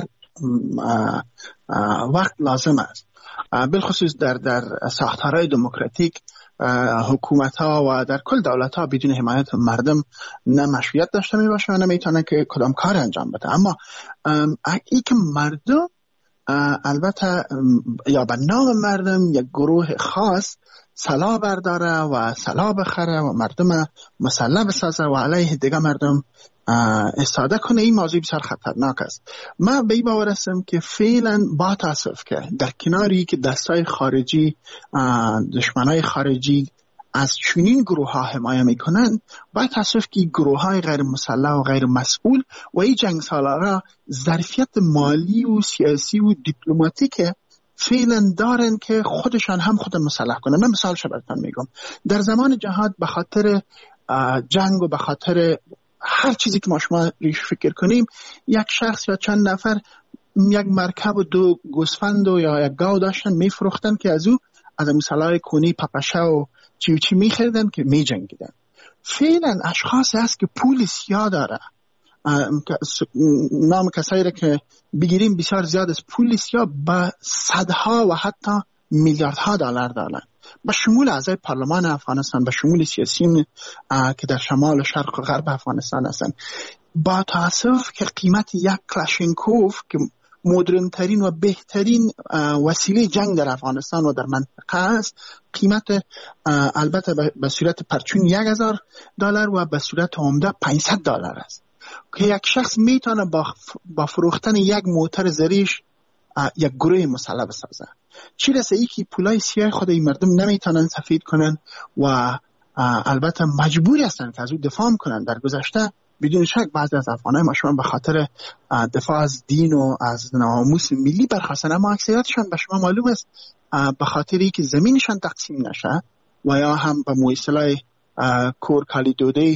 وقت لازم است، بالخصوص در ساختارهای دموکراتیک حکومت ها و در کل دولت ها بدون حمایت مردم نه مشروعیت داشته می باشه و نمیتونه که کدام کار انجام بده. اما ای که مردم البته یا به نام مردم یک گروه خاص سلاح برداره و سلاح بخره و مردم مسلح بسازه و علیه دیگه مردم استفاده کنه، این موضوع بسیار خطرناک است. من به این باور هستم که فعلا با تاسف که در کناری که دستای خارجی، دشمنای خارجی از چنین گروه ها حمایه میکنن، با تاسف که گروه های غیر مسلح و غیر مسئول و این جنگ سالارا ظرفیت مالی و سیاسی و دیپلماتیک فعلا دارن که خودشان هم خود مسلح کنن. من مثالش براتون میگم. در زمان جهاد به خاطر جنگ و به خاطر هر چیزی که ما شما ریش فکر کنیم، یک شخص یا چند نفر یک مرکب و 2 گوسفند و یا یک گاو داشتن میفروختن که از مسلح کنی پپشه و چی میخریدن که میجنگیدن. فعلا اشخاص هست که پول سیاه داره، نام کسایی را که بگیریم بسیار زیاد است، پول سیاه به صدها و حتی میلیاردها دلار دارن، به شمول اعضای پارلمان افغانستان، به شمول سیاسیون که در شمال و شرق و غرب افغانستان هستن. با تاسف که قیمت یک کلاشینکوف که مدرن ترین و بهترین وسیله جنگ در افغانستان و در منطقه است، قیمت البته به صورت پرچون $1000 و به صورت عمده $500 است که یک شخص میتونه با فروختن یک موتر زریش یک گروه مسلح بسازه. چی رسه ای که پولای سیاه خود این مردم نمیتونن سفید کنن و البته مجبوری هستن که از او دفاع کنن. در گذشته بدون شک بعضی از افغانای ما شما به خاطر دفاع از دین و از ناموس ملی برخواستن، اما اکثریتشان به شما معلوم است به خاطری که زمینشان تقسیم نشه و یا هم به اصطلاح کور کالی دوده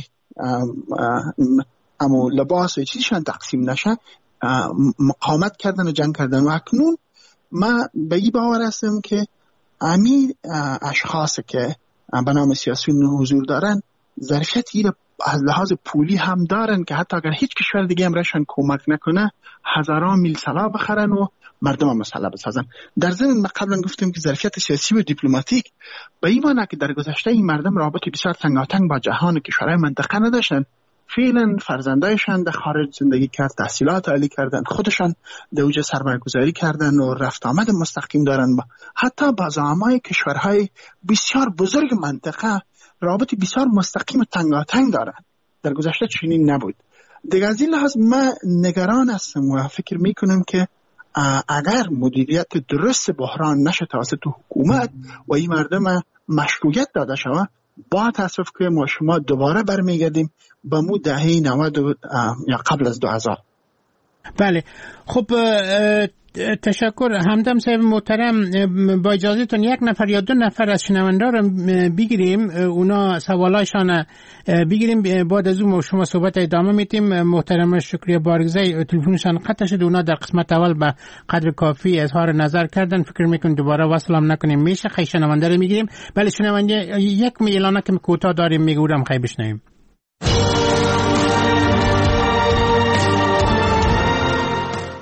اما لباس و چیزشان تقسیم نشه مقاومت کردن و جنگ کردن. و اکنون ما به این باور هستم که امی اشخاص که به نام سیاسیون حضور دارن ظرفیتی را از لحاظ پولی هم دارن که حتی اگر هیچ کشور دیگه هم راشن کمک نکنه هزاران میل سلاح بخرن و مردم هم مسلح بسازن. در ضمن ما قبلا گفتیم که ظرفیت سیاسی و دیپلماتیک به این معنی که در گذشته این مردم رابطه بسیار تنگاتنگ با جهان کشورهای منطقه نداشتن. فعلا فرزندایشان در خارج زندگی کرد، تحصیلات عالی کردن، خودشان در اوج سرمایه‌گذاری کردن و رفت آمد مستقیم دارن. حتی با زعمای کشورهای بسیار بزرگ منطقه رابطه بسیار مستقیم و تنگاتنگ دارن. در گذشته چنین نبود. دیگر از این لحاظ من نگران هستم و فکر میکنم که اگر مدیریت درست بحران نشه توسط حکومت و این مردم مشروعیت داده شود، با تاسف که ما شما دوباره برمیگردیم به مو دهه 90 یا قبل از 2000. بله، خب تشکر همدم صاحب محترم. با اجازهتون 1 نفر یا 2 نفر از شنونده رو بگیریم، اونا سوالاشان بگیریم، بعد از اون شما صحبت ادامه میتیم. محترم شکریه بارگزای تلفنشان قطع شد، اونا در قسمت اول به قدر کافی اظهار نظر کردن، فکر میکنم دوباره وصلم نکنیم میشه. خیلی شنونده رو میگیریم. بله شنونده، یک اعلانه که کوتاه داریم میگورم خیلی بشنویم.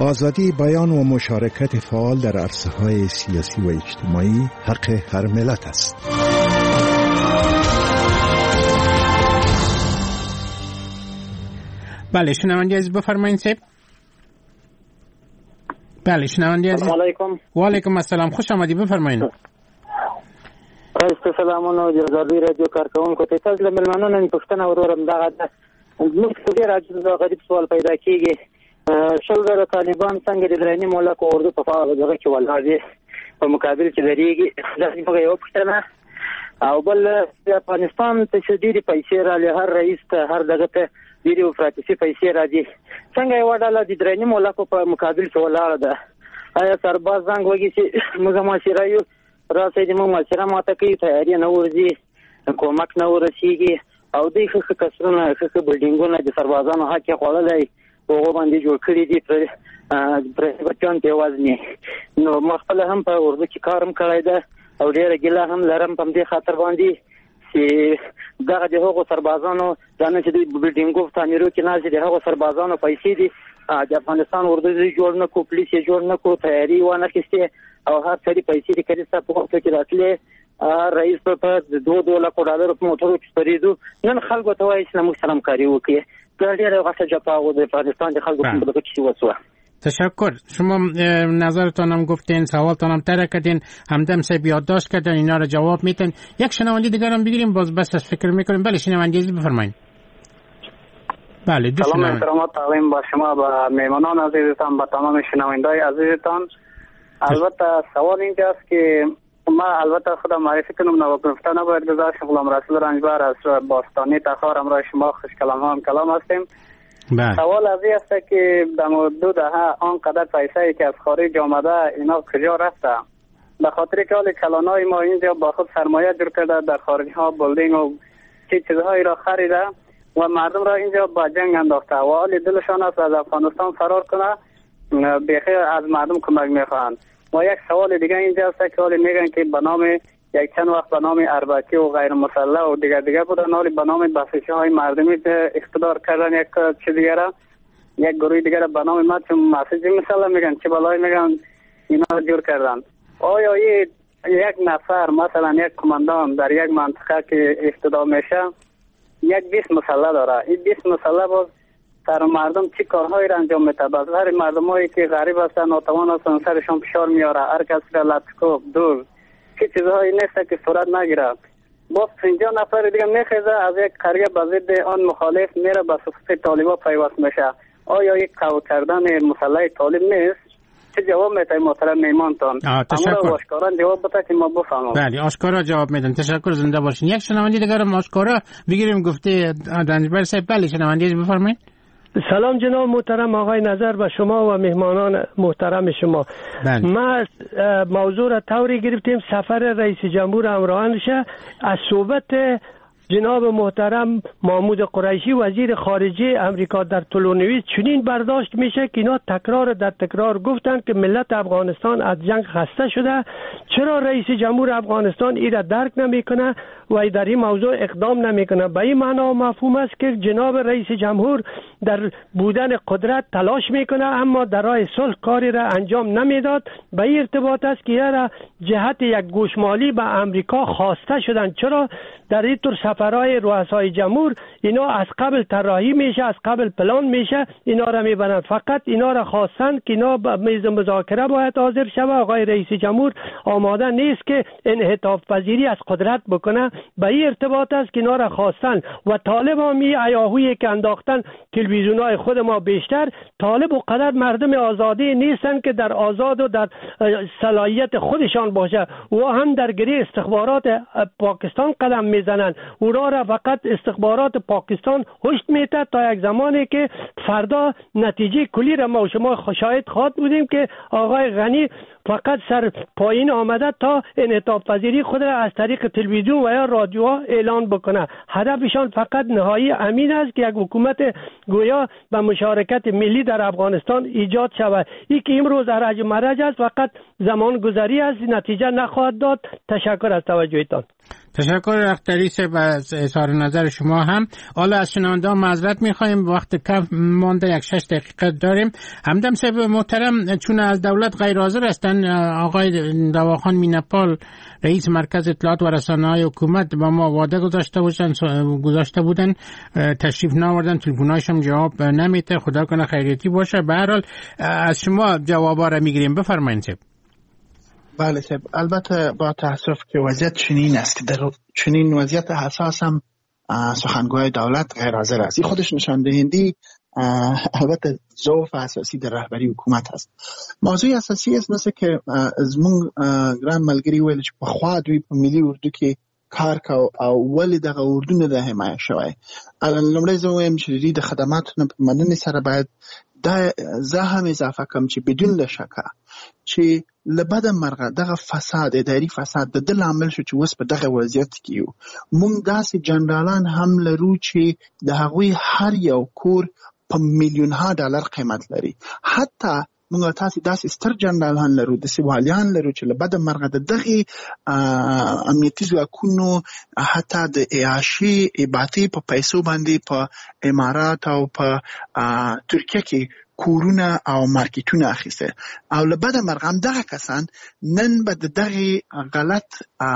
آزادی بیان و مشارکت فعال در عرصه‌های سیاسی و اجتماعی حق هر ملت است. بله شنونده عزیز بفرمایید صاحب. بله شنونده عزیز. سلام علیکم. و علیکم السلام، خوش آمدید، بفرمایید. خیلی سلامونه جزاوی رادیو کارکونکو ته تاسو له ملمنونو نه پښتنه ورورم دغه موږ څه راځي دا غریب سوال پیدا کیږي شلګر طالبان څنګه د درنی مولا کو اردو په فاغه دغه کې ولادي په مقابل کې لريږي ځکه په یو پښتنه او بل افغانستان ته شديدي پیسې را له هر رئیس ته هر دغه ته ډېری افراطي پیسې راځي څنګه یو ډول د درنی مولا کو په مقابل کې ولاړه ده آیا سرباز زنګ وږي چې موږ ماشرایو راځي د موږ ماشره ماته کوي تیاری نه ورځي کومک نه ورسیږي او د خخ کسرونه خخ بلډینګونه د سربازانو حق خولای هغه باندې جوړ کړی دي پر بچان ته وزني نو مخفل هم په ورځ کې کارم کړی ده او ډیره ګیله هم لرم په دې خاطر باندې چې دغه د هغو سربازانو ځان چې د بلډینګو تعمیرو کې نه دي هغو سربازانو پیسې دي د افغانستان ورځي جوړ نه کو پولیس جوړ نه کو تیاری و نه کېسته او هر څړي پیسې د کړي څه په وخت کې راتلې رئیس په 2 لک ډالر په موټرو کې پریدو نن خلکو ته وایي چې موږ سلام کاری وکړي ګرځي راغله جپاو د افغانستان د خلکو په دغه کې وسوه. تشکر. شما نظرتان هم گفتین، سوالتان هم طرح کردین، همدم سب یادداشت کردن، اینا رو جواب میتن. یک شنونده دیگر هم بگیریم باز بس از فکر میکنیم. بله شنونده عزیز بفرمایید. بله دو سلام شنونده. احترامات تقدیم با شما با میهمانان عزیزتان با تمام شنونده‌های عزیزتان. البته سوال اینجاست که ما البته خودم معرفی کنم نوگفته نباید گذاشت. غلام رسول رنجبر از باستانی تخار همراه شما خوش کلام هستیم. سوال از این است که در مورد 2 دهه آنقدر پیسه‌ای که از خارج آمده اینا کجا رفته؟ به خاطر که حال کلانای ما اینجا با خود سرمایه جور کرده در خارج ها بلدینگ و چیزهایی را خریده و مردم را اینجا با جنگ انداخته و حال دلشان است از افغانستان فرار کنه بخیر از مردم کمک میخواهند. و یک سوال دیگه اینجا است که حال میگن که به نام یک چند وقت به نام اربکی و غیر مسلح و دیگه بودن حالی به نام بسیجی های مردمی اقتدار کردن یک چیز دیگه را یک گروه دیگه را به نام ما چون مسیجی مسلح میگن چه بلای میگن اینا را جور کردن. آیا یک نفر مثلا یک کماندان در یک منطقه که اقتدار میشه یک 20 مسلح داره این 20 مسلح باز سر مردم چی کارهایی را انجام میده باز هر مردمایی که غریب هستن ناتوان هستن سرشون فشار میاره هر کس را لطکوب دور چه چیزهایی نیست که صورت نگیره باز 50 نفر دیگه میخیزه از یک قریه به ضد آن مخالف میره به صفوف طالبا پیوست میشه. آیا یک قوی کردن مسلح طالب نیست؟ چه جواب میتای محترم میمانتان؟ تشکر. آشکارا جواب بده که ما بفهمم. بله آشکارا جواب میدن. تشکر، زنده باشین. یک شنونده دیگر هم آشکارا بگیریم گفته رنجبر صاحب. بله شنونده بفرمایید. سلام جناب محترم آقای نظر و شما و مهمانان محترم شما. ما موضوع را طوری گرفتیم سفر رئیس جمهور همراهانش از صحبت جناب محترم محمود قریشی وزیر خارجه امریکا در طولونویس چنین برداشت میشه که اینا تکرار در تکرار گفتن که ملت افغانستان از جنگ خسته شده. چرا رئیس جمهور افغانستان این را درک نمیکنه و در این موضوع اقدام نمیکنه؟ به این معنا و مفهوم است که جناب رئیس جمهور در بودن قدرت تلاش میکنه اما در راه صلح کاری را انجام نمیداد. به این ارتباط است که را جهت یک گوشمالی به امریکا خواسته شدن. چرا در این طور سفرهای رؤسای جمهور اینا از قبل طراحی میشه، از قبل پلان میشه، اینا را میبرن. فقط اینا را خواستن که اینا به میز مذاکره باید حاضر شود. آقای رئیس جمهور آماده نیست که انعطاف پذیری از قدرت بکنه. به این ارتباط است که اینا را خواستن و طالب هم این عیاهویی که انداختن تلویزیونای خود ما بیشتر طالب و قدر مردم آزادی نیستن که در آزاد و در صلاحیت خودشان باشه و هم در گری استخبارات پاکستان قدم میزنن. اونا را فقط استخبارات پاکستان هشت میده تا یک زمانی که فردا نتیجه کلی را ما و شما شاهد خواهد بودیم که آقای غنی فقط سر پایین آمده تا انعطاف پذیری خود را از طریق تلویزیون و یا رادیوها اعلان بکنه. هدفشان فقط نهایی امین است که یک حکومت گویا به مشارکت ملی در افغانستان ایجاد شود. این که امروز ارج مرج است فقط زمان گذری است، نتیجه نخواهد داد. تشکر از توجهتان. تشکر اختری صاحب از اظهار نظر شما هم. حالا از شنونده معذرت می‌خوایم، وقت کم مانده، 6 دقیقه داریم. همدم صاحب محترم، چون از دولت غیر حاضر هستند، آقای دواخان مینپال رئیس مرکز اطلاعات و رسانه‌های حکومت با ما وعده گذاشته بودن تشریف نآوردن، تلفن‌هاشم جواب نمیده. خدا کنه خیریتی باشه. به هر حال از شما جوابا را میگیریم. بفرمایید صاحب. بله صاحب، البته با تاسف که وضعیت چنین است که در چنین وضعیت حساس هم سخنگوی دولت غیر حاضر است. این خودش نشان دهنده البته ضعف اساسی در رهبری حکومت است. موضوع اساسی است مثل که از من ګران ملګری ویل چې په خوا دوی په ملي اردو کې کار کو او ولې دغه اردو نه د حمایه شوی. لومړی زه وایم چې د خدماتو نه په مننې سره باید دا زه هم اضافه کوم چې بدون له شکه چې لبد مرغه دغه فساد، اداري فساد د دل عامل شو چې وس په دغه وضعیت کې یو. مونږ داسې جنرالان هم لرو چې د هغوی هر یو کور په میلیونها ډالر قیمت لري. حتی مونږ تاسو داسې ستر جنرالان لرو، د سیوالیان لرو چې لبد مرغه د دغه امنیتي ځواکونو حتی د عیاشي اباطي په پیسو باندې په امارات او په ترکیه کې کورونه او مارکیټونه اخیسته. او لبد مرغه هم دغه کسان نن به دغه غلط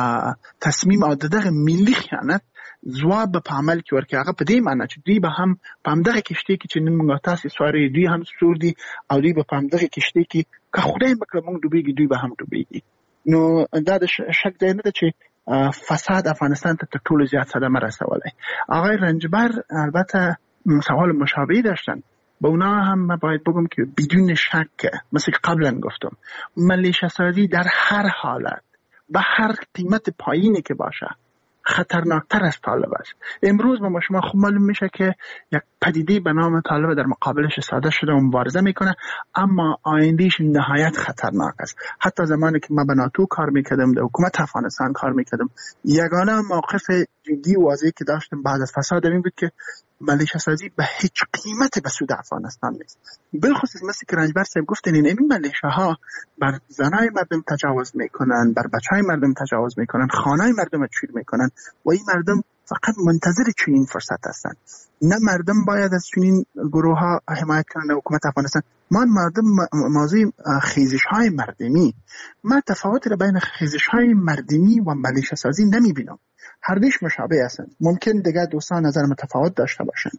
تصمیم او دغه ملي خیانت ځواب په عمل کې ورکړي. هغه په دې معنی چې دوی به هم په همدغه کشتۍ کې چې نن موږ تاسو سواري، دوی هم سور دي او دوی به په همدغه کشتۍ کې که خدای مکړه موږ ډوبېږي، دوی به هم ډوبېږي. نو دا د شک ځای نه ده چې فساد افغانستان ته تر ټولو زیات صدمه رسولی. آقای رنجبر البته سوال مشابهی داشتن. با اونا هم باید بگم که بدون شک مثل قبلا گفتم ملیشه سازی در هر حالت به هر قیمت پایینی که باشه خطرناکتر از طالب است. امروز با شما خوب معلوم میشه که یک پدیده به نام طالب در مقابلش ساده شده و مبارزه میکنه، اما آیندهش نهایت خطرناک است. حتی زمانی که من به ناتو کار میکردم، در حکومت افغانستان کار میکردم، یگانه موقف جدی واضحی که داشتم بعد از فساد این بود که ملیشه سازی به هیچ قیمت به سود افغانستان نیست. بالخصوص مثل که رنجبر صاحب گفتن این ملیشه ها بر زنای مردم تجاوز میکنن، بر بچهای مردم تجاوز میکنن، خانهای مردم رو چیر میکنن و این مردم فقط منتظر چنین فرصت هستن. نه مردم باید از چنین گروه ها حمایت کنن. حکومت افغانستان مردم موضوع خیزش های مردمی، من تفاوت را بین خیزش های مردمی و ملیشه سازی نمیبینم. هر دوش مشابه هستند. ممکن دیگه دوستان نظر متفاوت داشته باشند.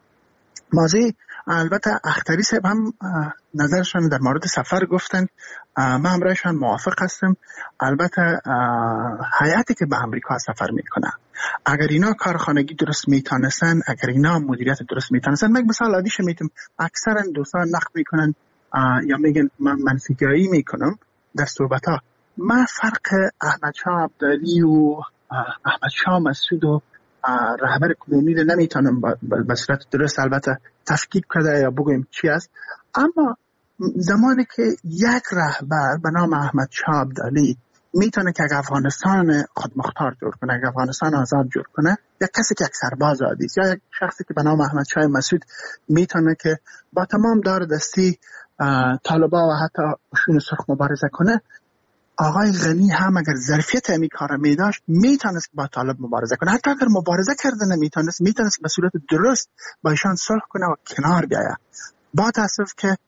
موضوع البته اختری صاحب هم نظرشان در مورد سفر گفتن، من همراهشان موافق هستم. البته هیئتی که به امریکا سفر میکنه اگر اینا کارخانگی درست میتونستن، اگر اینا مدیریت درست میتونستن، من مثال عادیش میتونم اکثرا دوستان نقد میکنن یا میگن من منفیگرایی میکنم در صحبت ها. من فرق احمد شاه عبدالی و احمد شاه مسعود و رهبر کنونی رو نمیتونم به صورت درست البته تفکیک کرده یا بگویم چی است، اما زمانی که یک رهبر به نام احمد شاه عبدالی میتونه که افغانستان خودمختار جور کنه، افغانستان آزاد جور کنه، یک کسی که یک سرباز عادی است، یا یک شخصی که به نام احمد شاه مسعود میتونه که با تمام دار دستی طالبا و حتی شون سرخ مبارزه کنه، آقای غنی هم اگر ظرفیت همی کار می داشت میتونست با طالب مبارزه کنه. حتی اگر مبارزه کرده نمیتونست، میتونست به صورت درست با ایشان صلح کنه و کنار بیاید. با تاسف که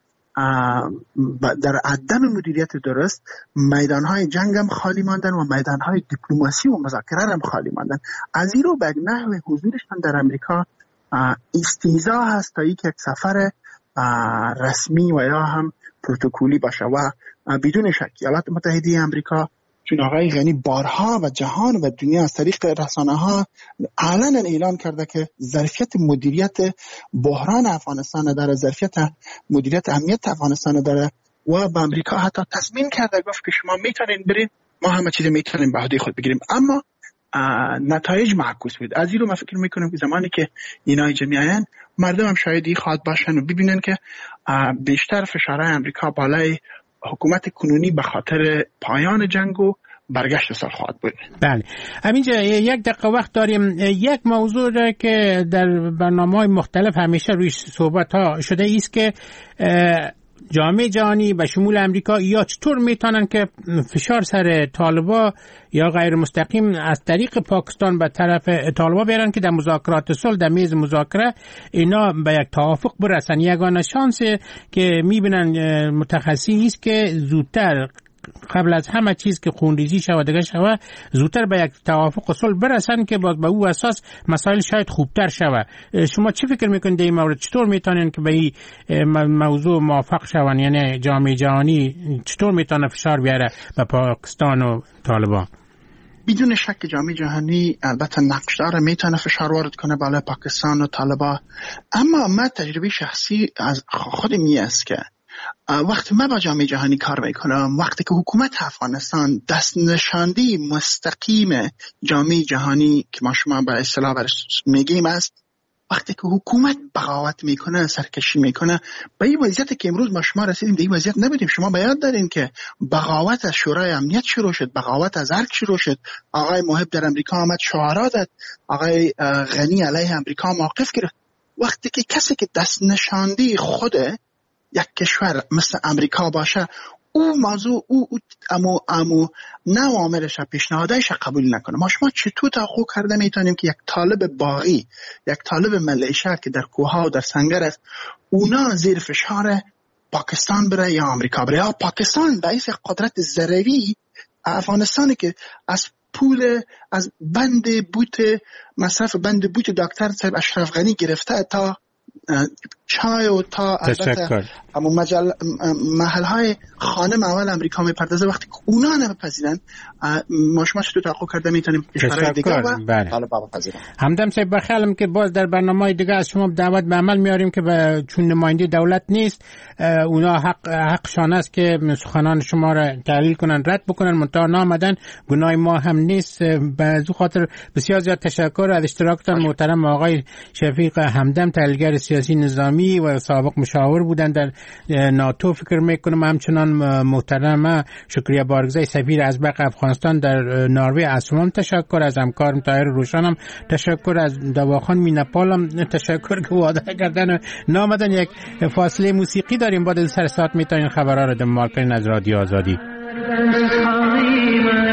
در عدم مدیریت درست میدانهای جنگ هم خالی ماندن و میدانهای دیپلماسی و مذاکره هم خالی ماندن. از این رو به نحو حضورشان در امریکا استیضاح هست تا یک سفر رسمی و یا هم پروتکولی باشه و بدون شک ایالات متحده امریکا چون آقای غنی بارها و جهان و دنیا از طریق رسانه ها علنا اعلان کرده که ظرفیت مدیریت بحران افغانستان داره، ظرفیت مدیریت امنیت افغانستان داره و به امریکا حتی تضمین کرده، گفت که شما میتونین برید، ما همه چیز میتونیم به عهده خود بگیریم. اما نتایج معکوس بود. از این رو من فکر میکنم که زمانی که اینا جمعیان مردم هم شاید این خواهد باشن و ببینن که بیشتر فشارهای امریکا بالای حکومت کنونی به خاطر پایان جنگ و برگشت سال خواهد بود. بله. همینجا یک دقیقه وقت داریم. یک موضوع را که در برنامه‌های مختلف همیشه روی صحبت ها شده است که جامعه جهانی به شمول امریکا یا چطور میتونن که فشار سر طالبا یا غیر مستقیم از طریق پاکستان به طرف طالبا بیارن که در مذاکرات صلح در میز مذاکره اینا به یک توافق برسن. یگانه شانس که میبینن متخصصی است که زودتر قبل از همه چیز که خونریزی شود دیگه شود زودتر به یک توافق و صلح برسن که باز به او اساس مسائل شاید خوبتر شود. شما چی فکر میکنید در این مورد؟ چطور میتونن که به این موضوع موافق شون؟ یعنی جامعه جهانی چطور میتونه فشار بیاره به پاکستان و طالبان؟ بدون شک جامعه جهانی البته نقش داره، میتونه فشار وارد کنه بالای پاکستان و طالبان. اما من تجربه شخصی از خودم است که وقتی من با جامعه جهانی کار میکنم، وقتی که حکومت افغانستان دست نشاندی مستقیم جامعه جهانی که ما شما به اصطلاح میگیم است، وقتی که حکومت بغاوت میکنه، سرکشی میکنه، به این وضعیتی که امروز ما شما رسیدیم به این وضعیت نبودیم. شما باید دارین که بغاوت از شورای امنیت شروع شد، بغاوت از ارگ شروع شد، آقای محب در امریکا آمد شعارا داد، آقای غنی علیه امریکا موقف گرفت. وقتی که کسی که دست نشاندی خود یک کشور مثل امریکا باشه، او موضوع او امو نوامرش پیشنهادش قبول نکنه، ما شما چطور تحقیق کرده میتونیم که یک طالب باغی، یک طالب ملیشه که در کوها و در سنگر است، اونا زیر فشار پاکستان بره یا امریکا بره، یا پاکستان باعث قدرت ضروری افغانستانی که از پول از بند بوت مصرف بند بوت دکتر صاحب اشرف غنی گرفته تا چای و تا البته اما محلهای خانه اول امریکا میپردازه، وقتی که اونا نمیپذیرن ما شما چطور تحقیق کرده میتونیم کشورهای دیگه و طالبا بپذیرن. همدم صاحب بخیالم که باز در برنامه‌های دیگه از شما دعوت به عمل میاریم که چون نماینده دولت نیست اونا حقشان است که سخنان شما را تحلیل کنن، رد بکنن، منتها نامدن گناه ما هم نیست. به از خاطر بسیار زیاد تشکر از اشتراکتان محترم آقای شفیق همدم، تحلیلگر سیاسی نظامی و سابق مشاور بودن در ناتو فکر میکنم. همچنان محترم شکریه بارگزای سفیر ازبق افغانستان در نروژ از شما تشکر، از همکارم طاهر روشنم تشکر، از دواخان مینپالم تشکر که وعده کردن نامدن. یک فاصله موسیقی داریم، بعد سر ساعت میتونین خبرها رو دنبال کنین از رادیو آزادی.